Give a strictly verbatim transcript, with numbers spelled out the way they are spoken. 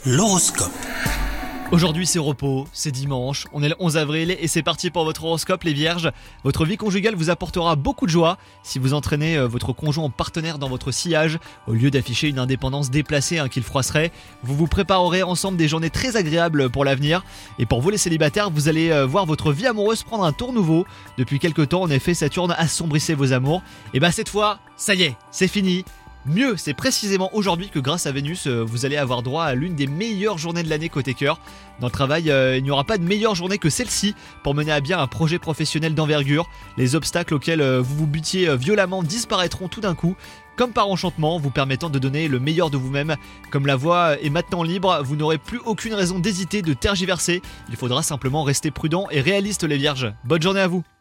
L'horoscope. Aujourd'hui c'est repos, c'est dimanche, on est le onze avril et c'est parti pour votre horoscope les vierges. Votre vie conjugale vous apportera beaucoup de joie si vous entraînez votre conjoint en partenaire dans votre sillage. Au lieu d'afficher une indépendance déplacée hein, qu'il froisserait, vous vous préparerez ensemble des journées très agréables pour l'avenir. Et pour vous les célibataires, vous allez voir votre vie amoureuse prendre un tour nouveau. Depuis quelques temps en effet Saturne assombrissait vos amours. Et bah cette fois, ça y est, c'est fini. Mieux, c'est précisément aujourd'hui que grâce à Vénus, euh, vous allez avoir droit à l'une des meilleures journées de l'année côté cœur. Dans le travail, euh, il n'y aura pas de meilleure journée que celle-ci pour mener à bien un projet professionnel d'envergure. Les obstacles auxquels euh, vous vous butiez euh, violemment disparaîtront tout d'un coup, comme par enchantement, vous permettant de donner le meilleur de vous-même. Comme la voie est maintenant libre, vous n'aurez plus aucune raison d'hésiter, de tergiverser. Il faudra simplement rester prudent et réaliste les vierges. Bonne journée à vous!